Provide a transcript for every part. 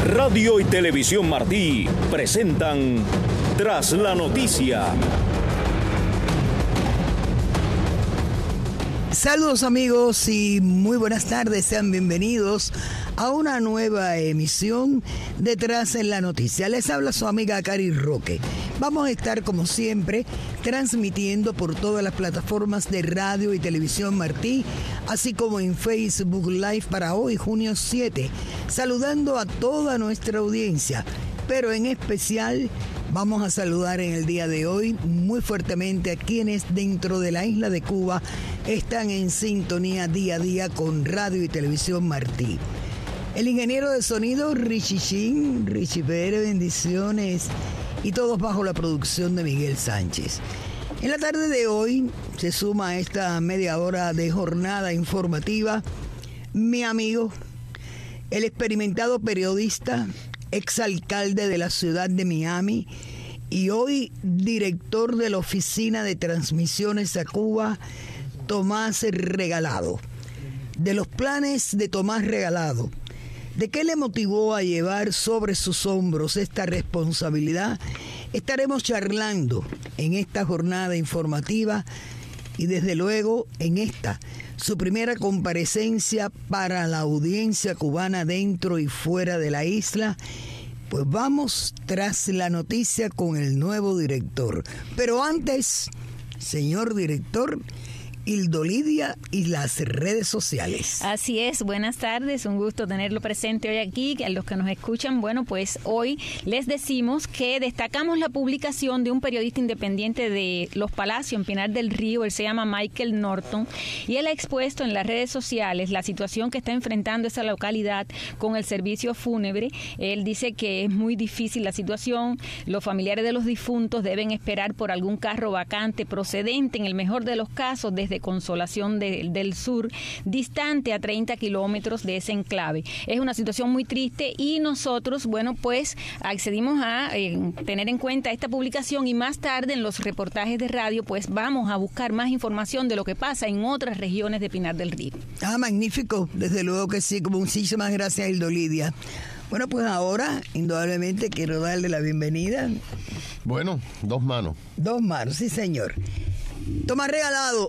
Radio y Televisión Martí presentan Tras la Noticia. Saludos amigos y muy buenas tardes, sean bienvenidos a una nueva emisión de Tras la Noticia. Les habla su amiga Cari Roque. Vamos a estar como siempre transmitiendo por todas las plataformas de Radio y Televisión Martí, así como en Facebook Live para hoy, junio 7, saludando a toda nuestra audiencia, pero en especial vamos a saludar en el día de hoy muy fuertemente a quienes dentro de la isla de Cuba están en sintonía día a día con Radio y Televisión Martí. El ingeniero de sonido Richie Chin, Richie Pérez, bendiciones, y todos bajo la producción de Miguel Sánchez. En la tarde de hoy se suma a esta media hora de jornada informativa mi amigo, el experimentado periodista, exalcalde de la ciudad de Miami y hoy director de la Oficina de Transmisiones a Cuba, Tomás Regalado. De los planes de Tomás Regalado, ¿de qué le motivó a llevar sobre sus hombros esta responsabilidad? Estaremos charlando en esta jornada informativa y desde luego en esta, su primera comparecencia para la audiencia cubana dentro y fuera de la isla. Pues vamos tras la noticia con el nuevo director. Pero antes, señor director, Hildo Lidia y las redes sociales. Así es, buenas tardes, un gusto tenerlo presente hoy aquí. A los que nos escuchan, bueno, pues hoy les decimos que destacamos la publicación de un periodista independiente de Los Palacios, en Pinar del Río. Él se llama Michael Norton y él ha expuesto en las redes sociales la situación que está enfrentando esa localidad con el servicio fúnebre. Él dice que es muy difícil la situación, los familiares de los difuntos deben esperar por algún carro vacante procedente, en el mejor de los casos, desde Consolación del Sur, distante a 30 kilómetros de ese enclave. Es una situación muy triste y nosotros, bueno, pues accedimos a tener en cuenta esta publicación y más tarde en los reportajes de radio, pues vamos a buscar más información de lo que pasa en otras regiones de Pinar del Río. Magnífico, desde luego que sí, muchísimas gracias, Hildo Lidia. Bueno, pues ahora, indudablemente, quiero darle la bienvenida. Bueno, dos manos. Dos manos, sí, señor. Tomás Regalado,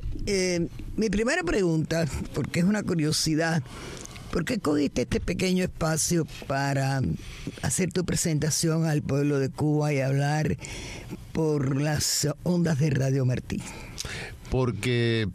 mi primera pregunta, porque es una curiosidad, ¿por qué cogiste este pequeño espacio para hacer tu presentación al pueblo de Cuba y hablar por las ondas de Radio Martí? Porque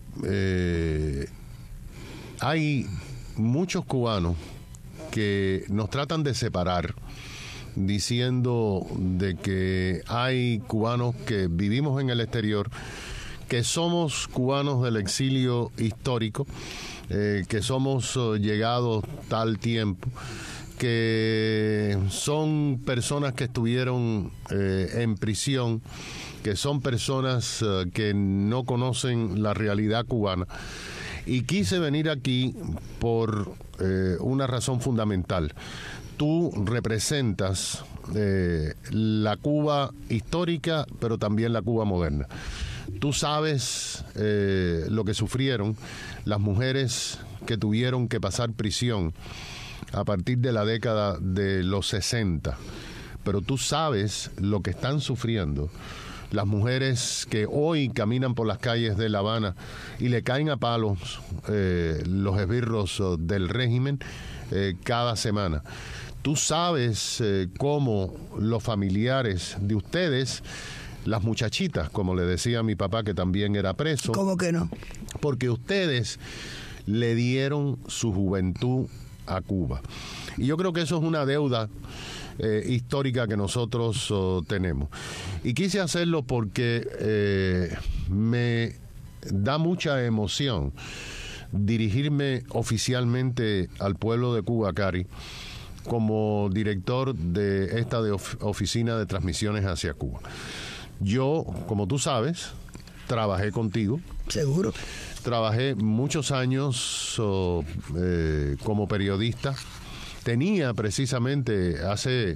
hay muchos cubanos que nos tratan de separar, diciendo de que hay cubanos que vivimos en el exterior, que somos cubanos del exilio histórico, que somos llegados tal tiempo, que son personas que estuvieron en prisión, que son personas que no conocen la realidad cubana. Y quise venir aquí por una razón fundamental. Tú representas la Cuba histórica, pero también la Cuba moderna. Tú sabes lo que sufrieron las mujeres que tuvieron que pasar prisión a partir de la década de los 60, pero tú sabes lo que están sufriendo las mujeres que hoy caminan por las calles de La Habana y le caen a palos los esbirros del régimen cada semana. Tú sabes cómo los familiares de ustedes, las muchachitas, como le decía a mi papá, que también era preso. ¿Cómo que no? Porque ustedes le dieron su juventud a Cuba. Y yo creo que eso es una deuda histórica que nosotros tenemos. Y quise hacerlo porque me da mucha emoción dirigirme oficialmente al pueblo de Cuba, Cari, como director de esta oficina de transmisiones hacia Cuba. Yo, como tú sabes, trabajé contigo. Seguro. Trabajé muchos años como periodista. Tenía precisamente hace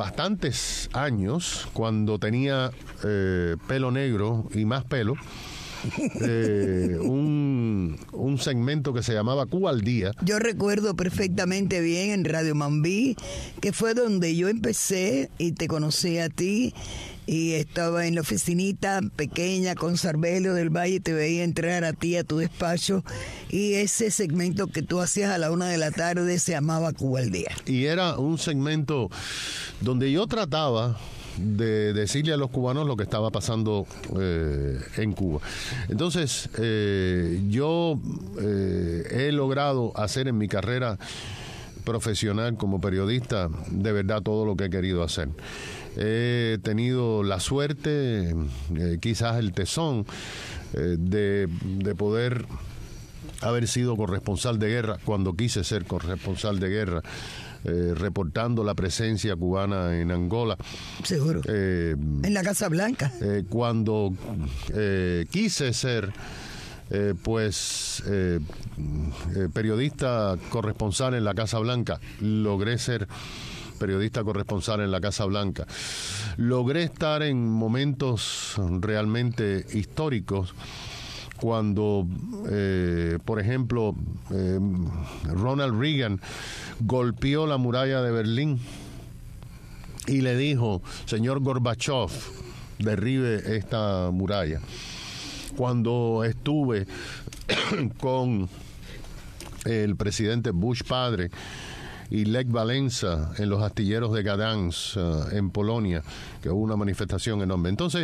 bastantes años, cuando tenía pelo negro y más pelo, un segmento que se llamaba Cuba al Día. Yo recuerdo perfectamente bien en Radio Mambí, que fue donde yo empecé y te conocí a ti, y estaba en la oficinita pequeña con Sarbelio del Valle, te veía entrar a ti a tu despacho, y ese segmento que tú hacías a la 1 de la tarde se llamaba Cuba al Día. Y era un segmento donde yo trataba de decirle a los cubanos lo que estaba pasando en Cuba. Entonces, yo he logrado hacer en mi carrera profesional como periodista de verdad todo lo que he querido hacer. He tenido la suerte, quizás el tesón, de poder haber sido corresponsal de guerra cuando quise ser corresponsal de guerra, reportando la presencia cubana en Angola. Seguro. En la Casa Blanca. Cuando quise ser periodista corresponsal en la Casa Blanca, logré ser periodista corresponsal en la Casa Blanca. Logré estar en momentos realmente históricos cuando, por ejemplo, Ronald Reagan golpeó la muralla de Berlín y le dijo: señor Gorbachev, derribe esta muralla. Cuando estuve con el presidente Bush padre y Lech Walesa en los astilleros de Gdansk, en Polonia, que hubo una manifestación enorme. Entonces,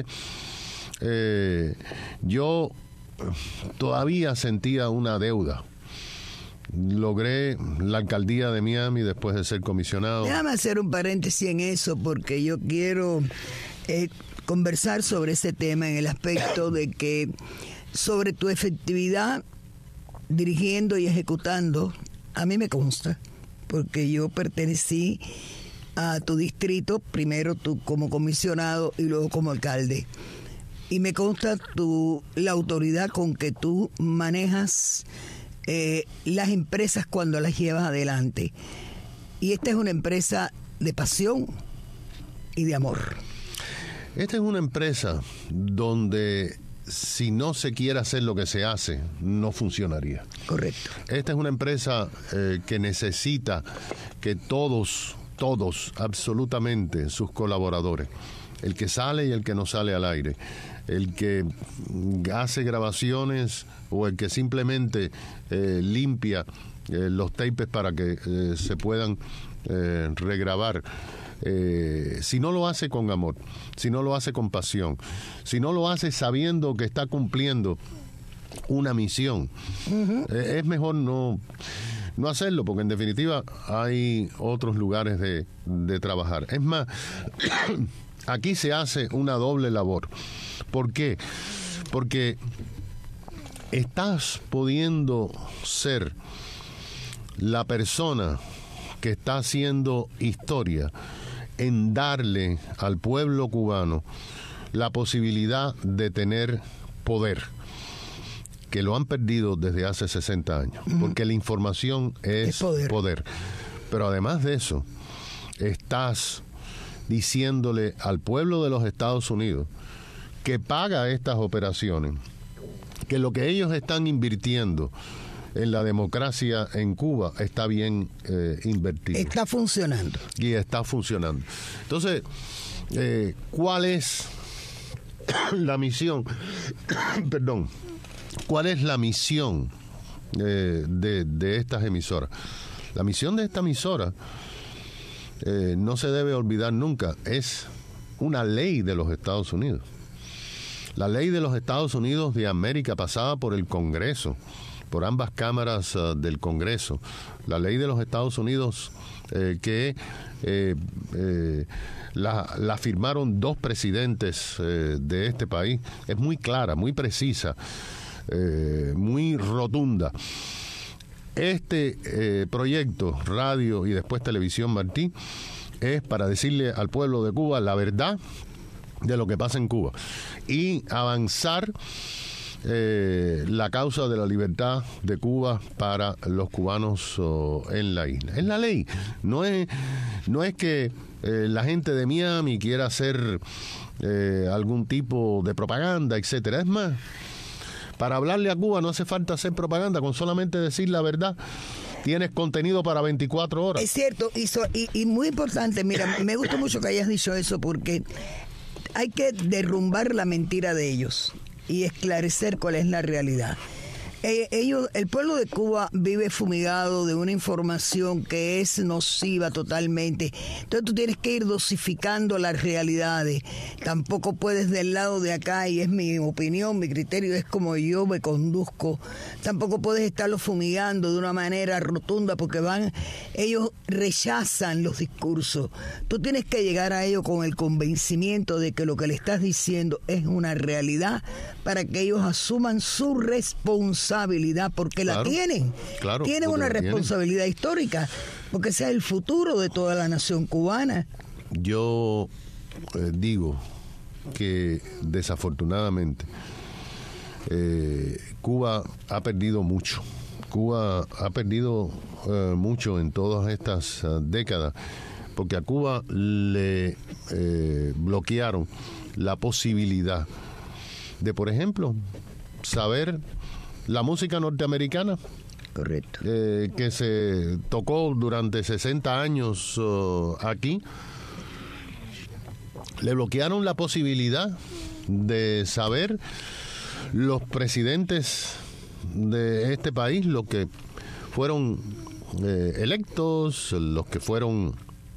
yo todavía sentía una deuda. Logré la alcaldía de Miami después de ser comisionado. Déjame hacer un paréntesis en eso, porque yo quiero conversar sobre ese tema en el aspecto de que sobre tu efectividad dirigiendo y ejecutando, a mí me consta, porque yo pertenecí a tu distrito, primero tú como comisionado y luego como alcalde. Y me consta la autoridad con que tú manejas las empresas cuando las llevas adelante. Y esta es una empresa de pasión y de amor. Esta es una empresa donde si no se quiere hacer lo que se hace, no funcionaría. Correcto. Esta es una empresa que necesita que todos, absolutamente, sus colaboradores, el que sale y el que no sale al aire, el que hace grabaciones o el que simplemente limpia los tapes para que se puedan regrabar, si no lo hace con amor, si no lo hace con pasión, si no lo hace sabiendo que está cumpliendo una misión, es mejor no hacerlo, porque en definitiva hay otros lugares de trabajar. Es más, aquí se hace una doble labor. ¿Por qué? Porque estás pudiendo ser la persona que está haciendo historia en darle al pueblo cubano la posibilidad de tener poder, que lo han perdido desde hace 60 años, porque la información es poder. Pero además de eso, estás diciéndole al pueblo de los Estados Unidos que paga estas operaciones, que lo que ellos están invirtiendo en la democracia en Cuba está bien invertido. Está funcionando. Y está funcionando. Entonces, ¿cuál es la misión? Perdón. ¿Cuál es la misión de estas emisoras? La misión de esta emisora, no se debe olvidar nunca, es una ley de los Estados Unidos. La ley de los Estados Unidos de América, pasada por el Congreso, por ambas cámaras del Congreso. La ley de los Estados Unidos que la firmaron dos presidentes de este país. Es muy clara, muy precisa, muy rotunda. Este proyecto, Radio y después Televisión Martí, es para decirle al pueblo de Cuba la verdad de lo que pasa en Cuba y avanzar la causa de la libertad de Cuba para los cubanos en la isla. Es la ley. No es que la gente de Miami quiera hacer algún tipo de propaganda, etcétera. Es más, Para hablarle a Cuba no hace falta hacer propaganda, con solamente decir la verdad. Tienes contenido para 24 horas. Es cierto, y muy importante, mira, me gusta mucho que hayas dicho eso, porque hay que derrumbar la mentira de ellos y esclarecer cuál es la realidad. El pueblo de Cuba vive fumigado de una información que es nociva totalmente. Entonces tú tienes que ir dosificando las realidades. Tampoco puedes del lado de acá, y es mi opinión, mi criterio, es como yo me conduzco. Tampoco puedes estarlo fumigando de una manera rotunda, porque ellos rechazan los discursos. Tú tienes que llegar a ellos con el convencimiento de que lo que le estás diciendo es una realidad, para que ellos asuman su responsabilidad, porque claro, la tienen. Claro, tienen una responsabilidad histórica, porque ese es el futuro de toda la nación cubana. Yo digo que desafortunadamente Cuba ha perdido mucho. Cuba ha perdido mucho en todas estas décadas, porque a Cuba le bloquearon la posibilidad de, por ejemplo, saber la música norteamericana. Correcto. Que se tocó durante 60 años aquí. Le bloquearon la posibilidad de saber los presidentes de este país, los que fueron electos, los que fueron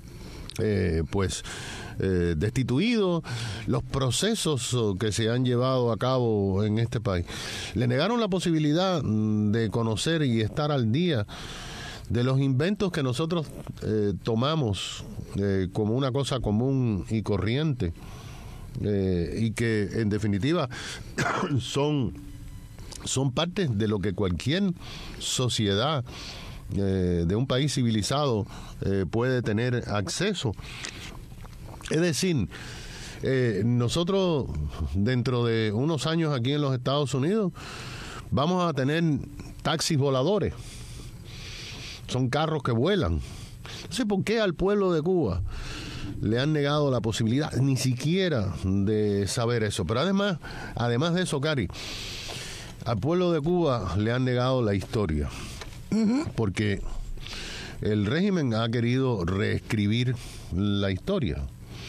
destituidos, los procesos que se han llevado a cabo en este país. Le negaron la posibilidad de conocer y estar al día de los inventos que nosotros tomamos como una cosa común y corriente, y que en definitiva son partes de lo que cualquier sociedad de un país civilizado puede tener acceso. Es decir, nosotros dentro de unos años aquí en los Estados Unidos vamos a tener taxis voladores. Son carros que vuelan. No sé por qué al pueblo de Cuba le han negado la posibilidad ni siquiera de saber eso. Pero además de eso, Cari, al pueblo de Cuba le han negado la historia. Porque el régimen ha querido reescribir la historia.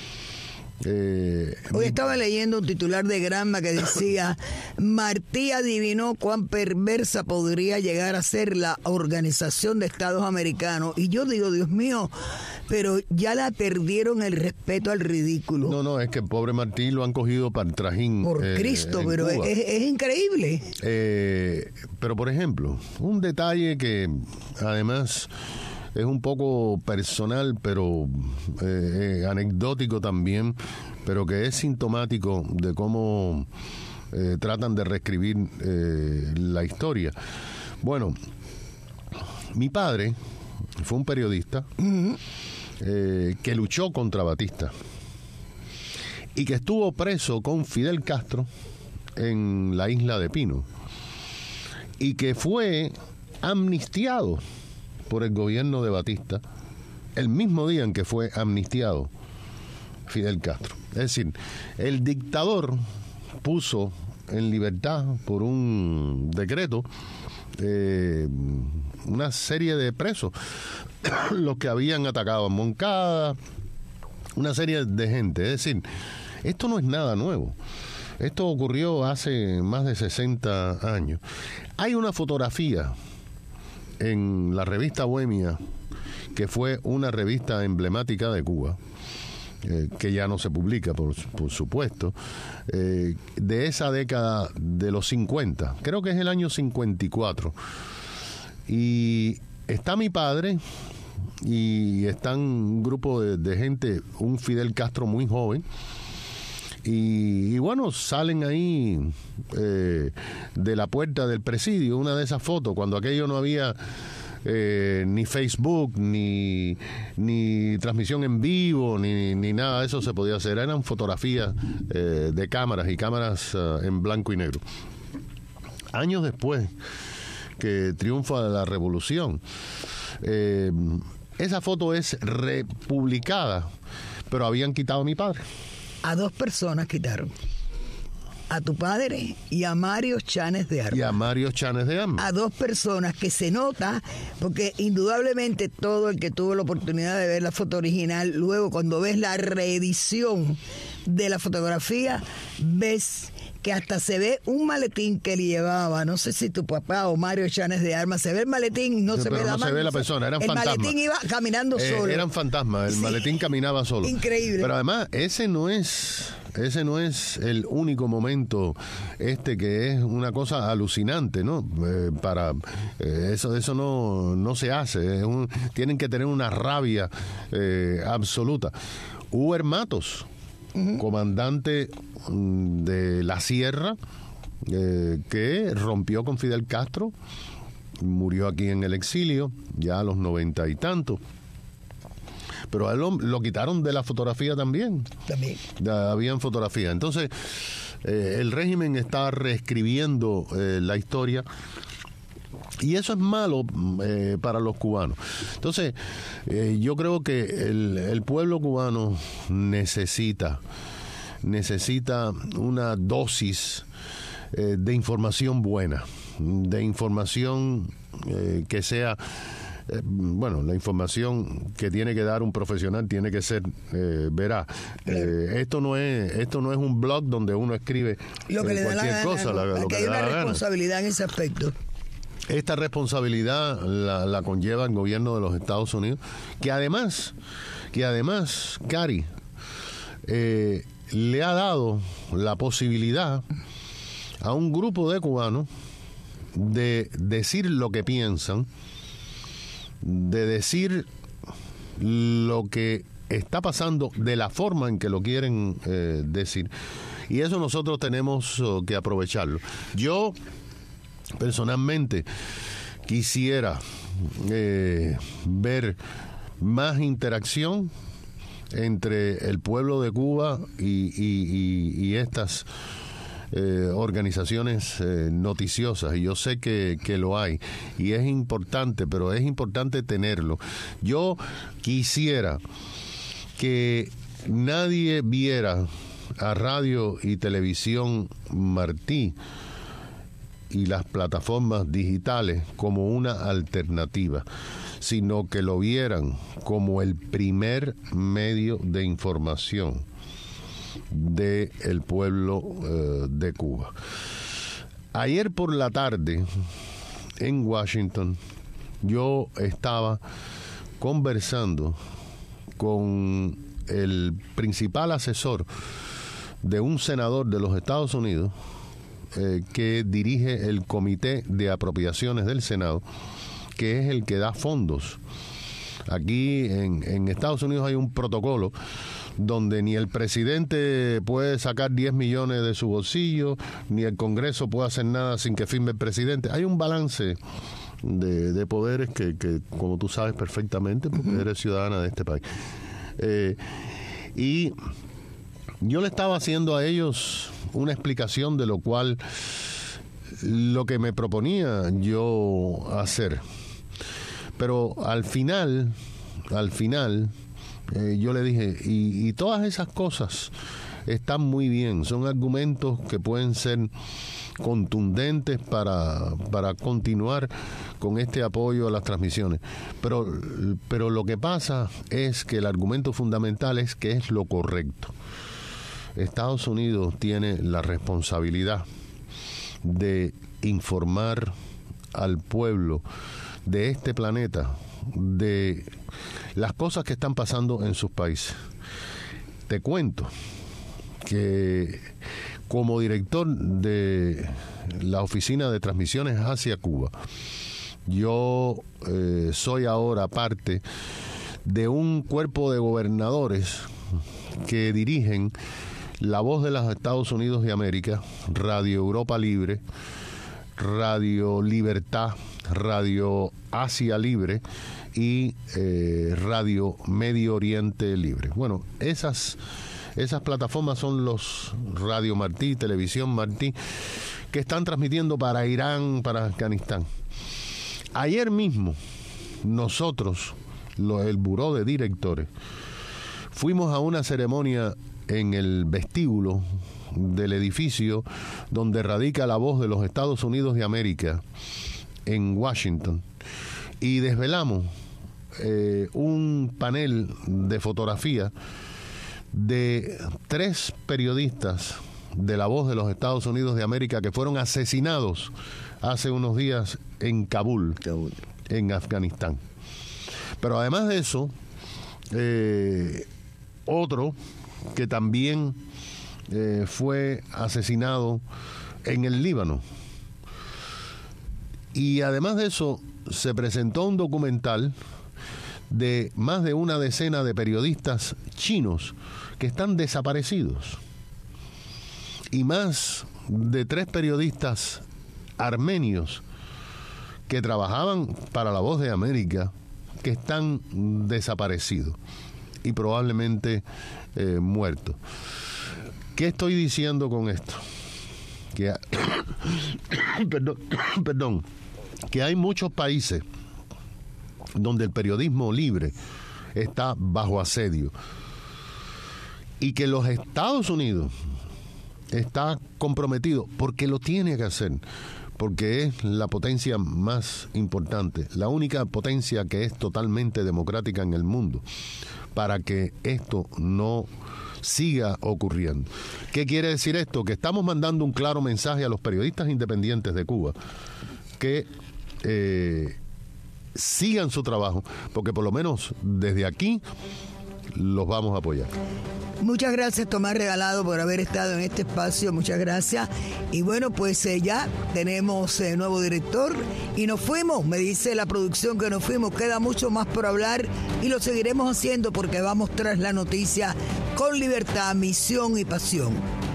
Hoy estaba leyendo un titular de Granma que decía: Martí adivinó cuán perversa podría llegar a ser la Organización de Estados Americanos. Y yo digo, Dios mío, pero ya la perdieron el respeto al ridículo. No, es que el pobre Martí lo han cogido para el trajín. Por Cristo, pero es increíble. Pero por ejemplo, un detalle que además es un poco personal, pero anecdótico también, pero que es sintomático de cómo tratan de reescribir la historia. Bueno, mi padre fue un periodista que luchó contra Batista y que estuvo preso con Fidel Castro en la isla de Pino y que fue amnistiado por el gobierno de Batista el mismo día en que fue amnistiado Fidel Castro. Es decir, el dictador puso en libertad por un decreto una serie de presos, los que habían atacado a Moncada, una serie de gente. Es decir, esto no es nada nuevo. Esto ocurrió hace más de 60 años. Hay una fotografía en la revista Bohemia, que fue una revista emblemática de Cuba, que ya no se publica, por supuesto, de esa década de los 50, creo que es el año 54. Y está mi padre y está un grupo de gente, un Fidel Castro muy joven, y bueno, salen ahí de la puerta del presidio, una de esas fotos, cuando aquello no había ni Facebook, ni transmisión en vivo, ni nada de eso se podía hacer. Eran fotografías de cámaras y cámaras en blanco y negro. Años después que triunfa la revolución, esa foto es republicada, pero habían quitado a mi padre. A 2 personas quitaron. a tu padre y a Mario Chanes de Armas. Y a Mario Chanes de Armas. A dos personas que se nota, porque indudablemente todo el que tuvo la oportunidad de ver la foto original, luego cuando ves la reedición de la fotografía, ves que hasta se ve un maletín que le llevaba, no sé si tu papá o Mario Chanes de Armas, se ve el maletín, no se ve la mano. No se ve la persona, eran fantasmas. El maletín iba caminando solo. Eran fantasmas, el maletín caminaba solo. Increíble. Pero además, ese no es el único momento que es una cosa alucinante, ¿no? Eso no se hace. Tienen que tener una rabia absoluta. Uber Matos, comandante de la Sierra, que rompió con Fidel Castro, murió aquí en el exilio, ya a los 90 y tantos. Pero a él lo quitaron de la fotografía también. Habían fotografía. Entonces, el régimen está reescribiendo la historia. Y eso es malo para los cubanos. Entonces, yo creo que el pueblo cubano necesita una dosis de información buena, de información que sea... la información que tiene que dar un profesional tiene que ser veraz. Esto no es un blog donde uno escribe lo que le da cualquier cosa. Que hay una responsabilidad en ese aspecto. Esta responsabilidad la conlleva el gobierno de los Estados Unidos, que además, Cari, le ha dado la posibilidad a un grupo de cubanos de decir lo que piensan, de decir lo que está pasando de la forma en que lo quieren decir. Y eso nosotros tenemos que aprovecharlo. Yo, personalmente, quisiera ver más interacción entre el pueblo de Cuba y estas organizaciones noticiosas, y yo sé que lo hay y es importante, pero es importante tenerlo. Yo quisiera que nadie viera a Radio y Televisión Martí y las plataformas digitales como una alternativa, sino que lo vieran como el primer medio de información del pueblo de Cuba. Ayer por la tarde en Washington yo estaba conversando con el principal asesor de un senador de los Estados Unidos que dirige el Comité de Apropiaciones del Senado, que es el que da fondos. Aquí en Estados Unidos hay un protocolo donde ni el presidente puede sacar 10 millones de su bolsillo, ni el Congreso puede hacer nada sin que firme el presidente. Hay un balance de poderes que como tú sabes perfectamente, porque eres ciudadana de este país. Y yo le estaba haciendo a ellos una explicación de lo cual lo que me proponía yo hacer. Pero al final yo le dije, y todas esas cosas están muy bien, son argumentos que pueden ser contundentes para continuar con este apoyo a las transmisiones. Pero lo que pasa es que el argumento fundamental es que es lo correcto. Estados Unidos tiene la responsabilidad de informar al pueblo de este planeta de las cosas que están pasando en sus países. Te cuento que como director de la Oficina de Transmisiones hacia Cuba, yo soy ahora parte de un cuerpo de gobernadores que dirigen La Voz de los Estados Unidos de América, Radio Europa Libre, Radio Libertad, Radio Asia Libre y Radio Medio Oriente Libre. Bueno, esas plataformas son los Radio Martí, Televisión Martí, que están transmitiendo para Irán, para Afganistán. Ayer mismo, nosotros, el Buró de Directores, fuimos a una ceremonia en el vestíbulo del edificio donde radica la voz de los Estados Unidos de América en Washington y desvelamos un panel de fotografía de 3 periodistas de la voz de los Estados Unidos de América que fueron asesinados hace unos días en Kabul, en Afganistán. Pero además de eso, otro que también fue asesinado en el Líbano. Y además de eso, se presentó un documental de más de una decena de periodistas chinos que están desaparecidos. Y más de 3 periodistas armenios que trabajaban para La Voz de América que están desaparecidos y probablemente muertos. ¿Qué estoy diciendo con esto? Que perdón, que hay muchos países donde el periodismo libre está bajo asedio y que los Estados Unidos está comprometido porque lo tiene que hacer, porque es la potencia más importante, la única potencia que es totalmente democrática en el mundo, para que esto no siga ocurriendo. ¿Qué quiere decir esto? Que estamos mandando un claro mensaje a los periodistas independientes de Cuba que sigan su trabajo, porque por lo menos desde aquí los vamos a apoyar. Muchas gracias, Tomás Regalado, por haber estado en este espacio. Muchas gracias. Y bueno, pues ya tenemos nuevo director y nos fuimos. Me dice la producción que nos fuimos. Queda mucho más por hablar y lo seguiremos haciendo porque vamos tras la noticia con libertad, misión y pasión.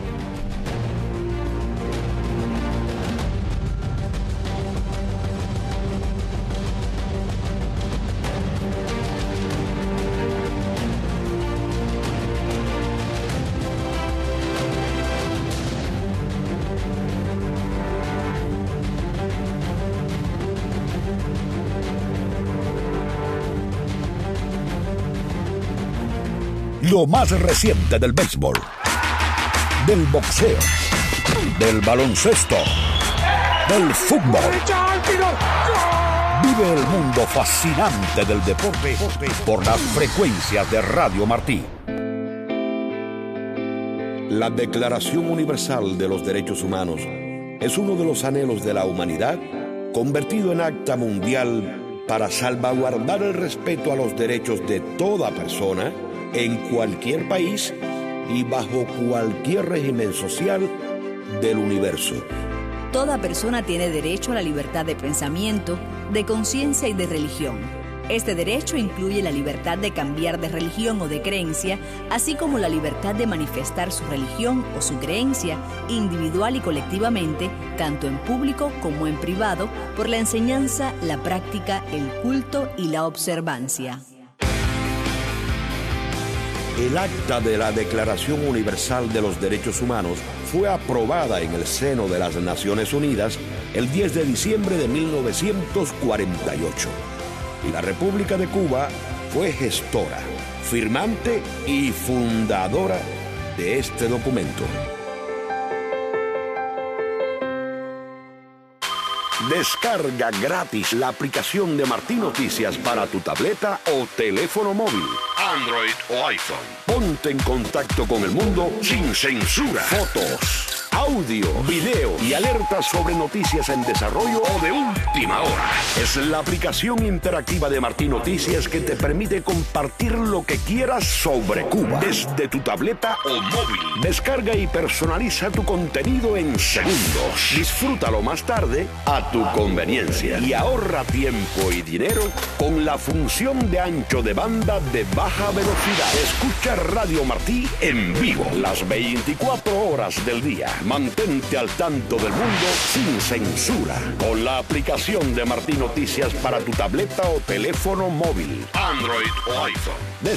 Lo más reciente del béisbol, del boxeo, del baloncesto, del fútbol. Vive el mundo fascinante del deporte por las frecuencias de Radio Martí. La Declaración Universal de los Derechos Humanos es uno de los anhelos de la humanidad convertido en acta mundial para salvaguardar el respeto a los derechos de toda persona en cualquier país y bajo cualquier régimen social del universo. Toda persona tiene derecho a la libertad de pensamiento, de conciencia y de religión. Este derecho incluye la libertad de cambiar de religión o de creencia, así como la libertad de manifestar su religión o su creencia individual y colectivamente, tanto en público como en privado, por la enseñanza, la práctica, el culto y la observancia. El acta de la Declaración Universal de los Derechos Humanos fue aprobada en el seno de las Naciones Unidas el 10 de diciembre de 1948. Y la República de Cuba fue gestora, firmante y fundadora de este documento. Descarga gratis la aplicación de Martí Noticias para tu tableta o teléfono móvil, Android o iPhone. Ponte en contacto con el mundo sin censura. Fotos, audio, video y alertas sobre noticias en desarrollo o de última hora. Es la aplicación interactiva de Martí Noticias que te permite compartir lo que quieras sobre Cuba desde tu tableta o móvil. Descarga y personaliza tu contenido en segundos. Disfrútalo más tarde a tu conveniencia y ahorra tiempo y dinero con la función de ancho de banda de baja velocidad. Escucha Radio Martí en vivo las 24 horas del día. Mantente al tanto del mundo sin censura con la aplicación de Martí Noticias para tu tableta o teléfono móvil, Android o iPhone.